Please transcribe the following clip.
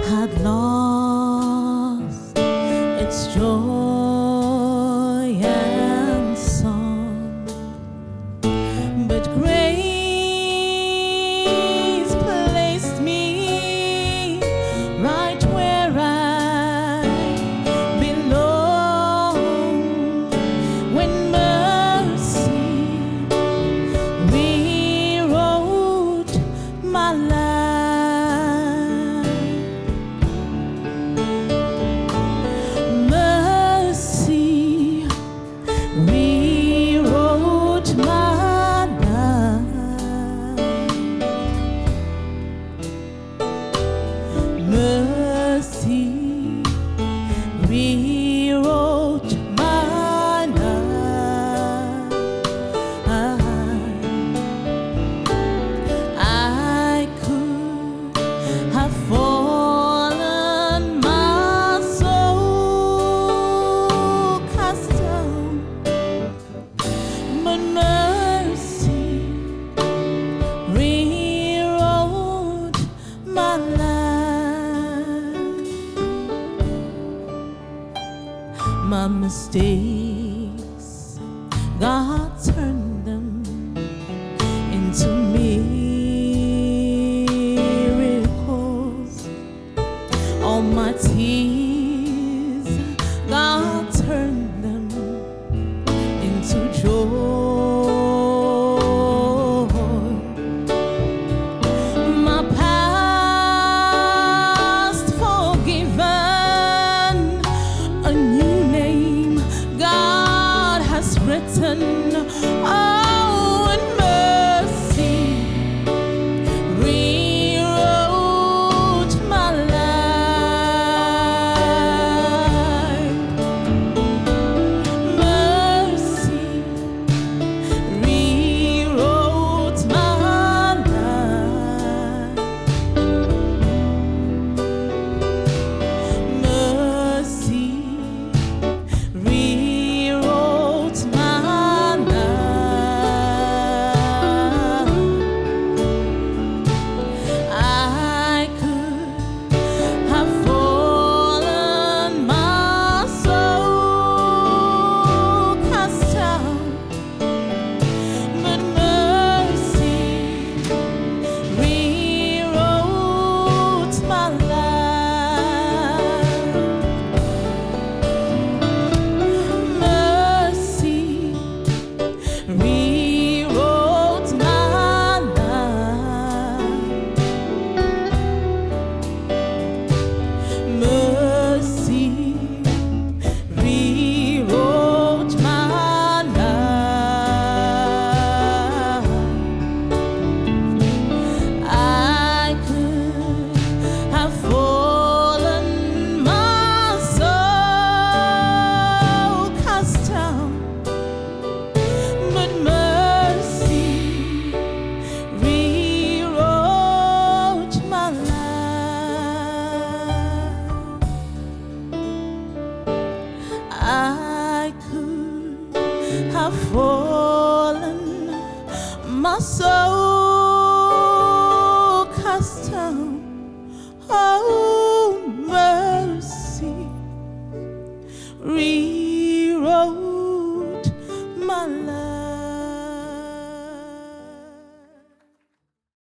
had lost its joy and song, but grace placed me right where I belong. When mercy rewrote my life, mercy rewrote my life. Mercy rewrote my life. I could have fallen, my soul cast down, but mercy rewrote my life. My mistakes, God turned them into miracles. All my tears, God turned them into joy. My past forgiven, a new name God has written. Oh, and mercy rewrote my life. Mercy rewrote my life. Mercy rewrote my life. I could have fallen, my soul cast down, but mercy rewrote my life. Mercy rewrote my life. Mercy rewrote my life. I could have fallen, my soul cast down, but mercy rewrote my life. I could have fallen, my soul cast down. Oh, mercy rewrote my life.